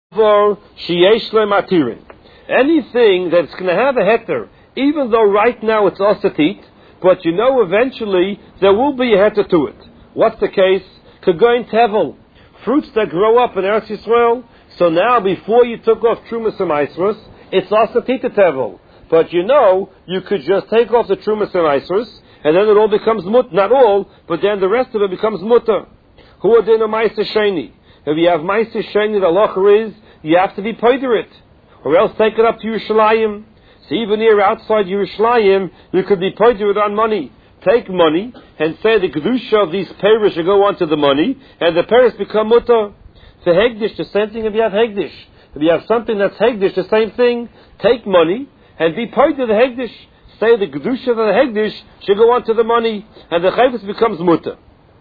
For sheyesh le matirin. Anything that's going to have a heter, even though right now it's osatit, but eventually there will be a heter to it. What's the case? Kagoin tevel, fruits that grow up in Eretz Yisrael. So now, before you took off trumas and maasros, it's osatit to tevel. But you could just take off the trumas and maasros, and then it all becomes mut. Not all, but then the rest of it becomes mutter. Who are then a ma'aser sheni? If you have ma'aser sheni, the halacha is you have to be poider it, or else take it up to Yerushalayim. So even here outside Yerushalayim, you could be poider it on money. Take money and say the kedusha of these peiros should go onto the money, and the peiros become mutter. For hegdish, the same thing if you have hegdish. If you have something that's hegdish, the same thing. Take money and be poider the hegdish. Say the kedusha of the hegdish should go onto the money, and the chayvus becomes mutter.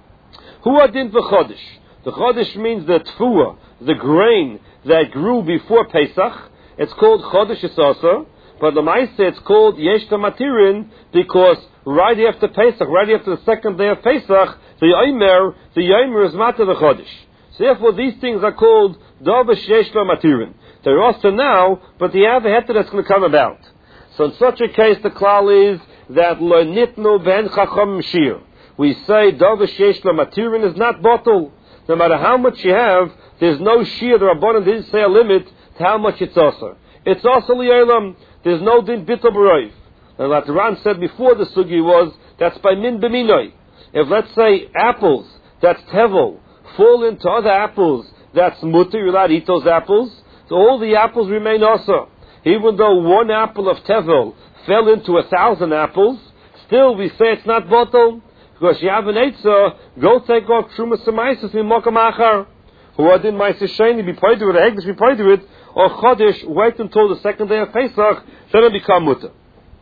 Hu adin v'chodesh. The chodesh means the tfuah, the grain that grew before Pesach. It's called chodesh isasa, but the Maaseh it's called yesh matirin because right after Pesach, right after the second day of Pesach, the yomer is matter the chodesh. So therefore, these things are called davar yesh matirin. They're also now, but they have a heter that's going to come about. So in such a case, the klal is that lo nitnu ben chacham shir. We say davar yesh matirin is not bottle. No matter how much you have, there's no shir. The Rabbanan didn't say a limit to how much it's also. It's also li'elam. There's no din bittul b'roiv. And like the Ran said before, the sugi was that's by min b'minoi. If let's say apples that's tevel fall into other apples that's mutter, you're allowed to eat those apples. So all the apples remain also. Even though one apple of tevel fell into 1,000 apples, still we say it's not bottle. Because you have an eitzah, go take off trumas and maasros in mokam achar. Who are din ma'aser sheni, be pointed with a hegdish, be pointed with, or chodesh, wait until the second day of Pesach, then it become mutter.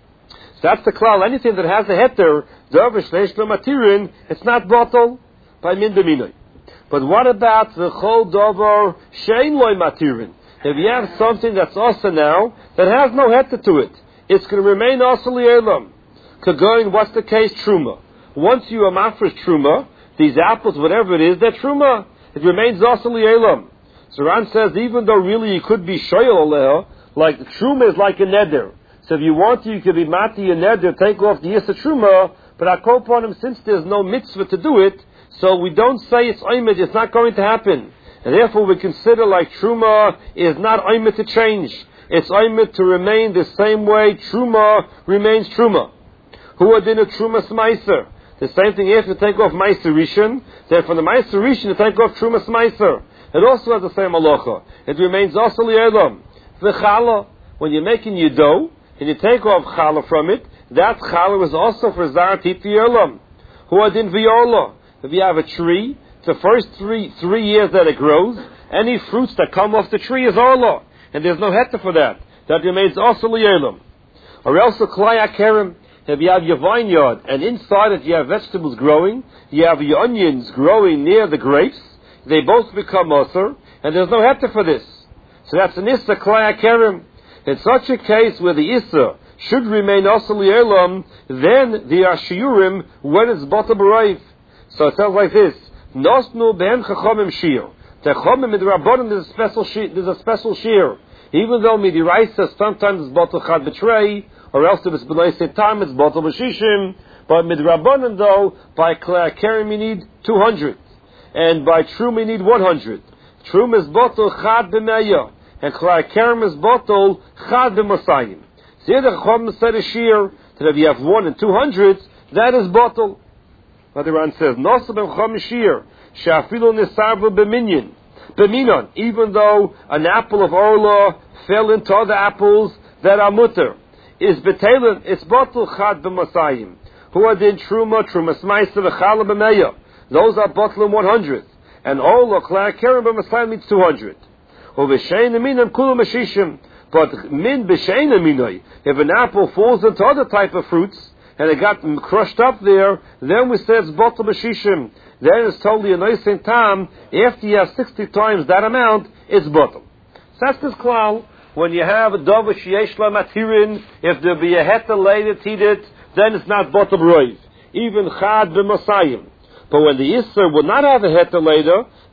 So that's the klal. Anything that has a heter, davar shleish matirin, it's not bottle by min b'minoi. But what about the chol davar shein loy matirin? If you have something that's also now, that has no heter to it, it's going to remain also li'elam. Kagoin, what's the case? Truma. Once you are mafresh truma, these apples, whatever it is, they're truma. It remains also li'elam. So Ran says, even though really you could be shoyel aleha, like the truma is like a neder. So if you want to, you could be mati a neder, take off the yisa truma, but I call upon him, since there's no mitzvah to do it, so we don't say it's oimid, it's not going to happen. And therefore we consider like truma is not oimid to change. It's oimid to remain the same way truma remains truma. Who are din a truma smaiser? The same thing if you take off Ma'aser Rishon, then from the Ma'aser Rishon you take off Trumas Ma'aser. It also has the same halacha. It remains also li'elam. The challah, when you're making your dough, and you take off challah from it, that challah is also for zar tit v'yolam. Who adin v'yola. If you have a tree, the first three years that it grows, any fruits that come off the tree is orla. And there's no heter for that. That remains also li'elam. Or else the klai akerim. If you have your vineyard, and inside it you have vegetables growing, you have your onions growing near the grapes, they both become osir, and there's no heter for this. So that's an issa klai akerim. In such a case where the issa should remain osir li'elam, then the ashiurim when it's bottom b'roiv. So it sounds like this: Nosnu ben chachamim shir. The chachamim in the rabbanim there's a special shir. Even though midiraisa sometimes it's bottle chad betray, or else if it's b'nei time it's bottle b'shishim. But midrabanan though, by kerim you need 200, and by trum you need 100. Trum is bottle chad b'meya, and kerim is bottle chad b'masayim. So here the chacham said a shir that if you have 1 and 200, that is bottle. But the Ran says nosa b'chacham shir she'afilu nisarvu b'minyan. B'minon, even though an apple of orla fell into other apples that are mutter, is betelin, it's bottle chad b'masayim. Who are din truma smaisa v'chala b'meya. Those are bottle in 100. And orla klai keren b'masayim needs 200. U'v'shein aminam kulu mashishim. But min b'shein aminoi, if an apple falls into other type of fruits, and it got crushed up there, then we say it's bottle b'shishim. Then it's totally a nice time. After you have 60 times that amount, it's bottle. So that's this klal. When you have a davar sheyesh la matirin, if there be a heter later to eat it, then it's not bottle b'roiv. Even chad b'masayim. But when the Isser would not have a heter later,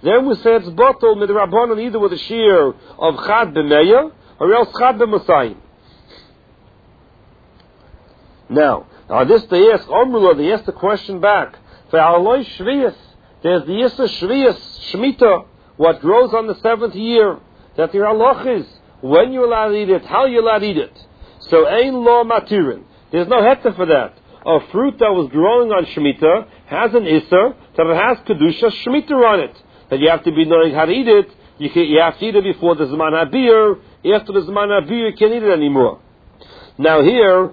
then we say it's bottle midrabanan either with a shear of chad b'meya or else chad b'masayim. Now, on this they ask Omrula, they ask the question back. Ve'aloi shviyas, there's the Yisra shviyas, shmita, what grows on the 7th year, that the halach is when you're allowed to eat it, how you're allowed to eat it. So ein lo matirin. There's no heta for that. A fruit that was growing on Shemitah has an Isser that it has Kedusha Shemitah on it. That you have to be knowing how to eat it. You have to eat it before the Zman HaBir. After the Zman HaBir, you can't eat it anymore. Now here,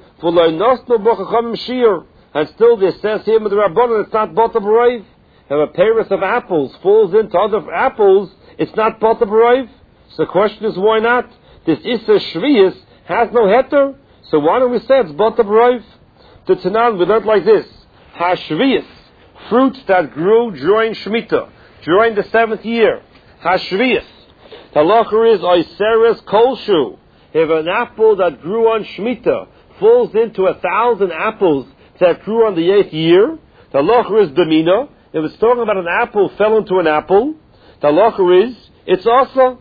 and still this says here with the Rabbanon, it's not Bata B'Raiv. If a paris of apples falls into other apples, it's not Bata B'Raiv. So the question is, why not? This Isser Shviyas has no heter. So why don't we say it's Bata B'Raiv? The Tanan, we learned like this. Hashviyas, fruits that grew during Shemitah, during the 7th year. Hashviyas. The halacha is Oiseres Kolshu. If an apple that grew on Shemitah falls into 1,000 apples that grew on the 8th year, the halacha is B'mina. If it's talking about an apple fell into an apple, the halacha is, it's also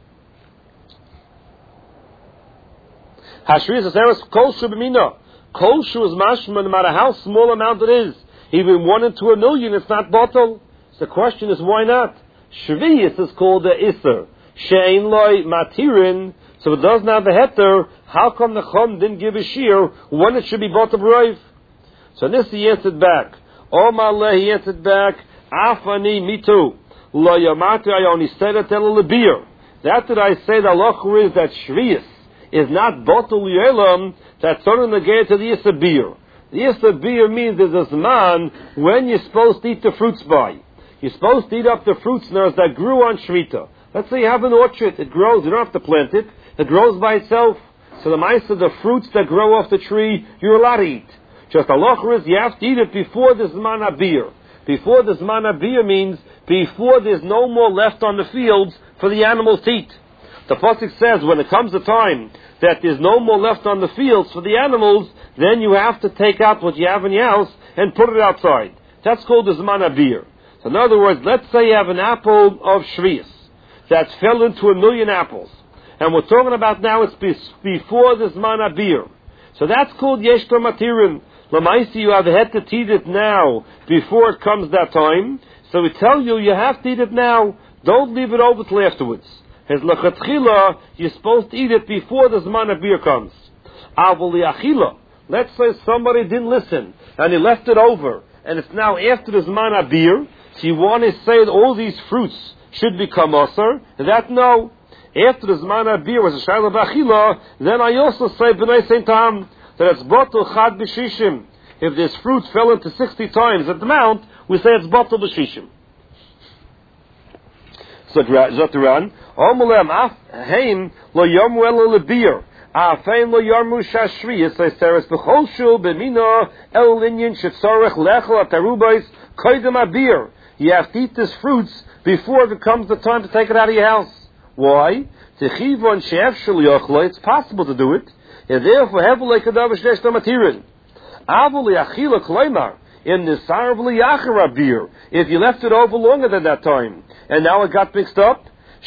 Hashviyas Oiseres Kolshu B'mina. Kolshu is mashma, no matter how small amount it is. Even 1 into 1,000,000, it's not bottle. So the question is, why not? Shviyas is called the Isser. She'ein loy matirin, so it doesn't have the heter. How come the Chum didn't give a shear when it should be bottle brave? So this he answered back. Omaleh, he answered back, Afani, me too. Lo yamati, I only said it el lebir. That did I say the halacha is that Shviyas is not bottle yelam, that's only negated to the Yisra beer. The Yisra beer means there's a zman when you're supposed to eat the fruits by. You're supposed to eat up the fruits that grew on Shemitah. Let's say you have an orchard, it grows, you don't have to plant it, it grows by itself. So the mice of the fruits that grow off the tree, you're allowed to eat. Just halacha is you have to eat it before the zman habir. Before the zman habir means before there's no more left on the fields for the animals to eat. The pasuk says when it comes the time that there's no more left on the fields for the animals, then you have to take out what you have in your house and put it outside. That's called the Zman HaBir. So in other words, let's say you have an apple of Shviyas that fell into 1,000,000 apples. And we're talking about now it's before the Zman HaBir. So that's called Yesh Matirin. Lamaisi, you have had to eat it now before it comes that time. So we tell you, you have to eat it now. Don't leave it over till afterwards. His lechatchila, you're supposed to eat it before the Zman HaBir comes. Avoli achila. Let's say somebody didn't listen and he left it over, and it's now after the Zman HaBir. So you want to say that all these fruits should become asar? That no. After the Zman HaBir was a shayla b'achila, then I also say b'nai Saint Tam that it's bottle chad b'shishim. If this fruit fell into 60 times at the mount, we say it's bottle b'shishim. So Zotaran, Omulem af heim lo yomu elo lebir. Afein lo yarmu shashri. Say Seres b'chol shul b'mina el linyan shetzorech lechel atarubais koydem abir. You have to eat these fruits before it comes the time to take it out of your house. Why? It's possible to do it. And therefore, in the beer, if you left it over longer than that time, and now it got mixed up,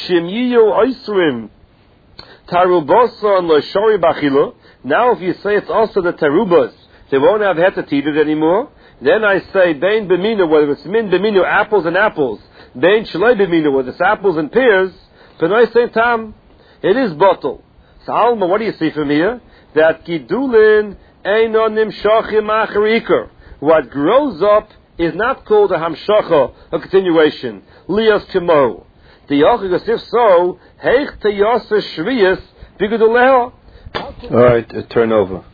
now if you say it's also the tarubas, they won't have had to eat it anymore. Then I say, bein b'minu, whether it's min b'minu, apples and apples, bein shalei b'minu, whether it's apples and pears, b'nai Saint Tam, it is bottle. So Alma, what do you see from here? That gidulin eino nimshachim acher ikar. What grows up is not called a hamshacha, a continuation. Lias kimo. The yochig, if so, heich teyasa shviyas b'geduleha. All right, turn over.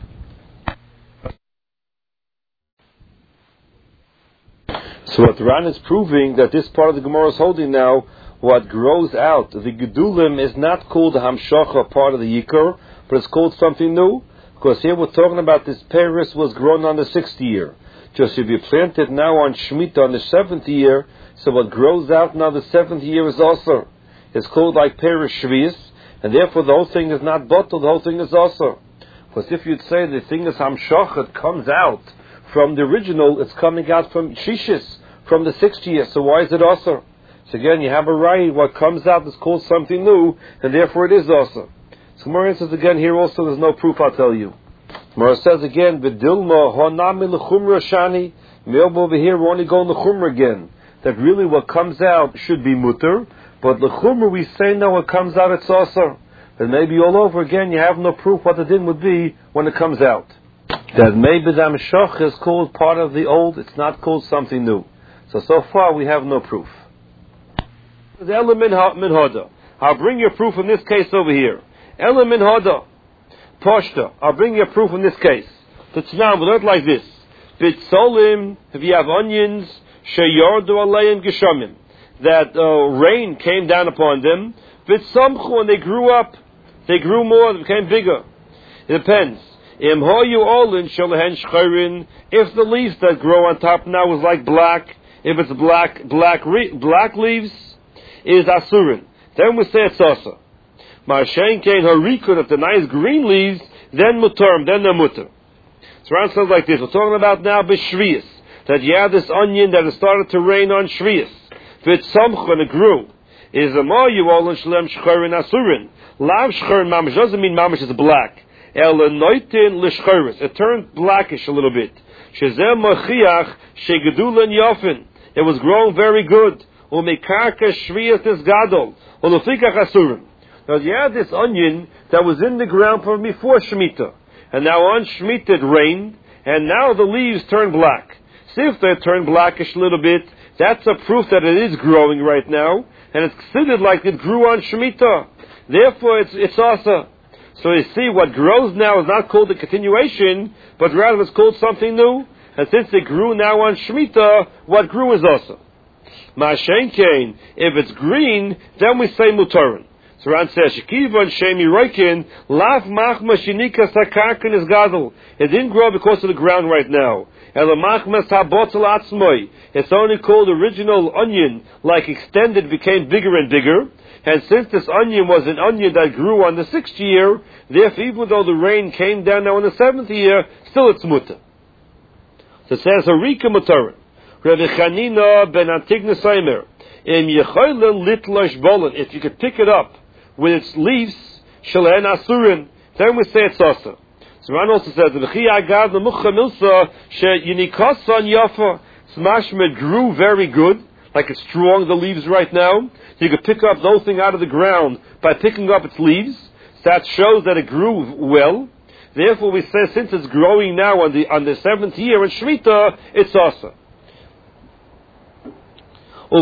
So what Ran is proving that this part of the Gemara is holding now, what grows out, the Gedulim is not called the Hamshacha part of the Yikar, but it's called something new. Because here we're talking about this Paris was grown on the 6th year. Just if you plant it now on Shemitah on the 7th year, so what grows out now the 7th year is also. It's called like Paris Shvius, and therefore the whole thing is not bottled, the whole thing is also. Because if you'd say the thing is Hamshacha, it comes out from the original, it's coming out from Shishis, from the 6th year, so why is it also? So again, you have a right. What comes out is called something new, and therefore it is also. So Gemara says again here also there's no proof, I'll tell you. Gemara says again, V'dilma honami l'chumra shani. Over here we're only going l'chumra again. That really what comes out should be mutter, but l'chumra we say no, what comes out it's also. Then maybe all over again you have no proof what the din would be when it comes out. That maybe the Amshach is called part of the old, it's not called something new. So far we have no proof. The element min hoda. I'll bring you a proof in this case over here. Element hoda. Poshta. I'll bring you a proof in this case. The Tanam, we learn it like this. Bitzolim, if you have onions, sheyardu aleim geshamim, that rain came down upon them. Bitzamchu, and they grew up. They grew more, they became bigger. It depends. Im hoyu olin shalahen shchayrin, if the leaves that grow on top now is like black, if it's black leaves, is asurin. Then we say it's also. Ma'ashen kein harikun, if the nice green leaves, then mutarm, then they're mutar. So Ran says like this, we're talking about now b'shviyas, that you have this onion that has started to rain on shviyas. V'tzamchu, and it grew. Is a ma'yu olin shalem shchayrin asurin. Lav shchayrin mamash doesn't mean mamash is black. Elenoitin l'shchayris, it turned blackish a little bit. Shezem machiach shegedulen yofin, it was growing very good. Umekarka shviyas is gadol. Ulufikach asurim. Now you had this onion that was in the ground from before Shemitah, and now on Shemitah it rained, and now the leaves turned black. See if they turned blackish a little bit, that's a proof that it is growing right now, and it's considered like it grew on Shemitah. Therefore it's also. So you see, what grows now is not called a continuation, but rather it's called something new. And since it grew now on Shemitah, what grew is also. Ma'ashen kein, if it's green, then we say mutarin. So Ran says, Shekiva and Shemi Roikin, Laf Machma Shinika Sakarkin is Gadol. It didn't grow because of the ground right now. Elamachmas Habotel Atzmoi. It's only called original onion, like extended, became bigger and bigger. And since this onion was an onion that grew on the 6th year, therefore even though the rain came down now in the 7th year, still it's mutter. So it says, Harika mutarin. Rabbi Chanina ben Antigna Seimer. If you could pick it up with its leaves, shalahen asurin, then we say it's also. So Ran also says, Smashma grew very good, like it's strong, the leaves right now. So you could pick up those things out of the ground by picking up its leaves. So that shows that it grew well. Therefore we say, since it's growing now on the 7th year in Shemitah, it's also. But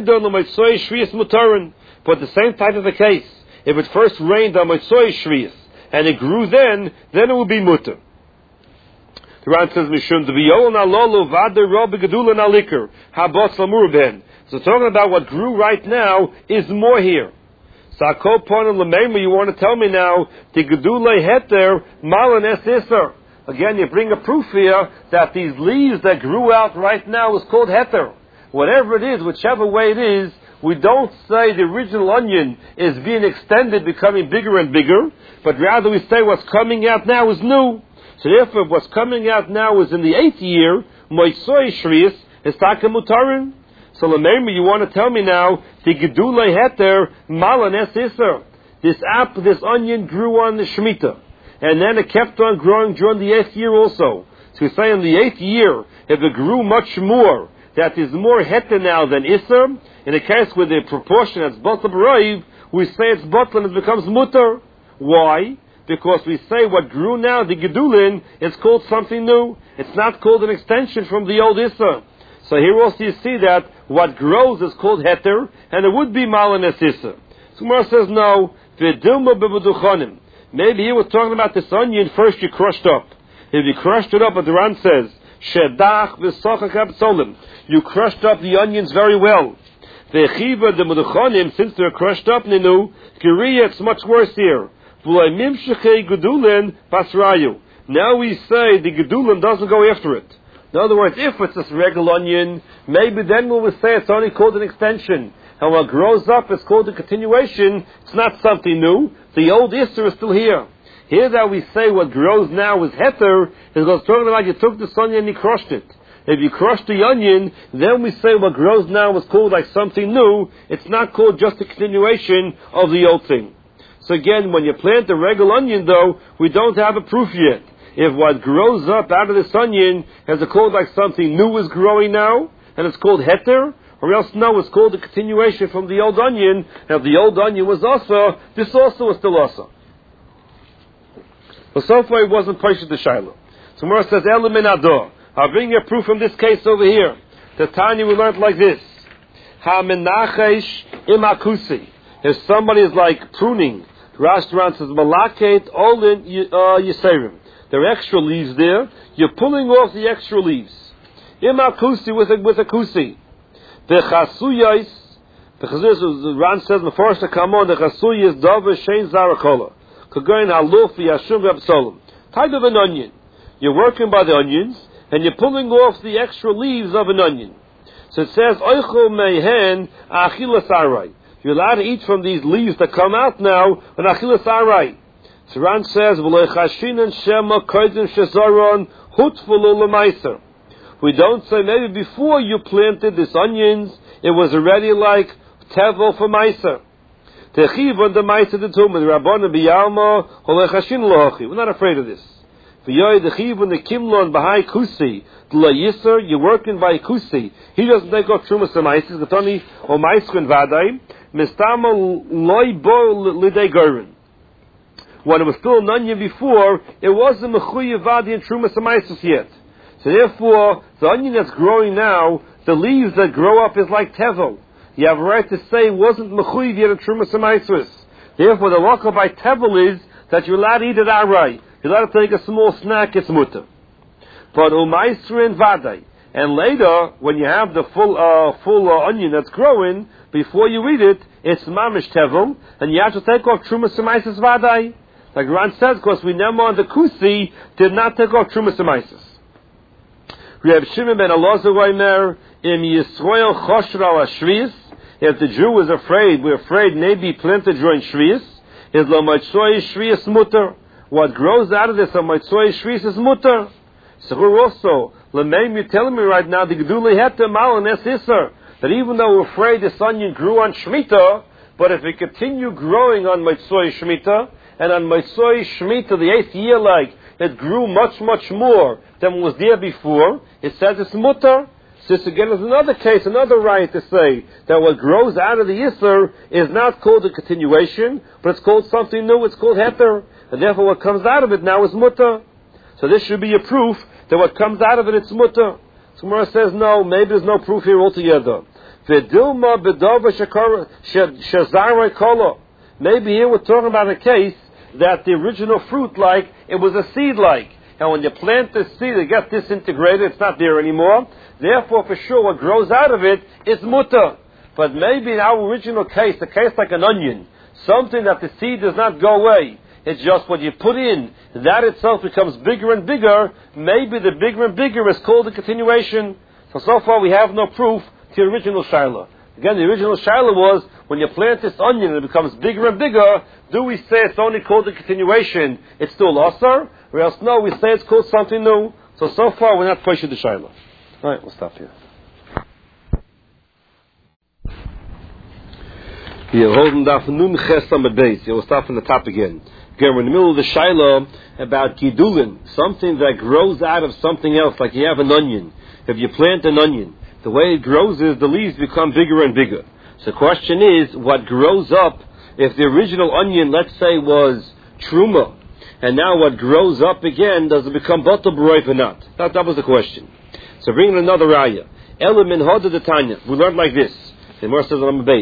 the same type of a case. If it first rained on Motzoi Shviyas, and it grew then it will be mutter. The Ran says, Mishum Dviyol Nalolo Vader Rob Gedula Nalikar Habot Lamur Ben. So talking about what grew right now is more here. Sako Ponim Lamema, you want to tell me now, the Gedula Heter Malan Es Isser. Again, you bring a proof here that these leaves that grew out right now is called Heter. Whatever it is, whichever way it is, we don't say the original onion is being extended, becoming bigger and bigger, but rather we say what's coming out now is new. So therefore, what's coming out now is in the 8th year, Moisoi Shrius, is Taka Mutarin. So Lamema, you want to tell me now, the Gedule Heter, Malan Es Isser. This onion grew on the Shemitah, and then it kept on growing during the 8th year also. So we say in the 8th year, if it grew much more, that is more heter now than Isser. In a case where the proportion is Batal B'Roiv, we say it's Batal and it becomes Mutter. Why? Because we say what grew now, the Gedulin, is called something new. It's not called an extension from the old Isser. So here also you see that what grows is called heter, and it would be Malan Es Isser. So Gemara says no, V'dilma B'Buduchonim. Maybe he was talking about this onion first you crushed up. If you crushed it up, what the Ran says, Shedach v'sochach absolim. You crushed up the onions very well. Ve'chiva the muduchonim, since they're crushed up, ninu, kiriya, it's much worse here. V'loimim shechei gedulin pasrayu. Now we say the gedulin doesn't go after it. In other words, if it's this regular onion, maybe then we will say it's only called an extension. And what grows up is called a continuation. It's not something new. The old Isser is still here. Here that we say what grows now is heter, is because talking about you took the onion and you crushed it. If you crush the onion, then we say what grows now is called like something new. It's not called just a continuation of the old thing. So again, when you plant a regular onion, though, we don't have a proof yet. If what grows up out of this onion is called like something new is growing now, and it's called heter, or else no, it's called a continuation from the old onion. And if the old onion was also, this also was still also. But so far it wasn't Paishat the Shiloh. So Gemara says, Elimin Ador. I'll bring you a proof from this case over here. The Tanya we learned like this. Ha-menachesh im-akusi. If somebody is like pruning, Rashtaran says, Malaket olin yiserim. There are extra leaves there. You're pulling off the extra leaves. Im-akusi with a kusi. The chasuyais, the Ran says, the first to come on, the chasuyas dover shein zarakola. Kagoin haluf yashum v'absolim. Type of an onion. You're working by the onions, and you're pulling off the extra leaves of an onion. So it says, Oichel mehen achilas arai. You're allowed to eat from these leaves that come out now, and achilas arai. So Ran says, V'loi chashinan shema koidim shezaron hutfulu l'maiser. We don't say maybe before you planted these onions, it was already like tevel for maiser. Techiv the maiser the tum, and Rabbana biyalma holei chashin lohachi. We're not afraid of this. V'yoy the chiv and the kimlon b'hai kusi. T'la yiser, you're working by kusi. He doesn't take off trumas and maises. G'toni o maisker and vaday. Mistama loy bo lidei gorin. When it was still an onion before, it wasn't mechuyev vadi and trumas and maises yet. So therefore, the onion that's growing now, the leaves that grow up is like tevel. You have a right to say it wasn't mechuyev yet a trumas and maises. Therefore, the walk by tevel is that you're allowed to eat it outright. You're allowed to take a small snack, it's mutter. But umaisri and vaday. And later, when you have the full onion that's growing, before you eat it, it's mamish tevel, and you have to take off trumas semaisis vaday. Like Ran says, because we never on the kusi did not take off trumas semaisis. Reb Shimon ben Elazar Omer im Yisrael choshra al shvius. If the Jew is afraid, we're afraid maybe planted during shvius, is lo maitzoi shvius mutter. What grows out of this on maitzoi shvius is mutter. So we're also, L'meim, you're telling me right now, the Gedulei Heter Mal and Es Isser, that even though we're afraid this onion grew on Shemitah, but if it continue growing on Maitzoi Shemitah, and on Maitzoi Shemitah, the 8th year, like, it grew much, much more than was there before, it says it's mutter. So this again is another case, another right to say that what grows out of the Isser is not called a continuation, but it's called something new, it's called Heter, and therefore what comes out of it now is mutter. So this should be a proof that what comes out of it, it's mutter. So Gemara says, no, maybe there's no proof here altogether. V'dilma b'dova shazarei kolo. Maybe here we're talking about a case that the original fruit, like, it was a seed-like. And when you plant the seed, it gets disintegrated, it's not there anymore. Therefore, for sure, what grows out of it is mutter. But maybe in our original case, a case like an onion, something that the seed does not go away, it's just what you put in, that itself becomes bigger and bigger. Maybe the bigger and bigger is called a continuation. So far we have no proof to the original Shiloh. Again, the original Shiloh was, when you plant this onion and it becomes bigger and bigger, do we say it's only called a continuation, it's still Asar? Or else no, we say it's called something new. So far we're not pushing the Shiloh. Alright, we'll stop here. We're holding down for Nun Ches on the base. We'll start from the top again. Again, we're in the middle of the Shiloh about Gidulin, something that grows out of something else, like you have an onion. If you plant an onion, the way it grows is the leaves become bigger and bigger. So the question is, what grows up, if the original onion, let's say, was Truma, and now what grows up again, does it become Batal B'Roif or not? That was the question. So bring in another Raya. Elam in Hoda the Tanya. We learned like this. The Gemara says on the base.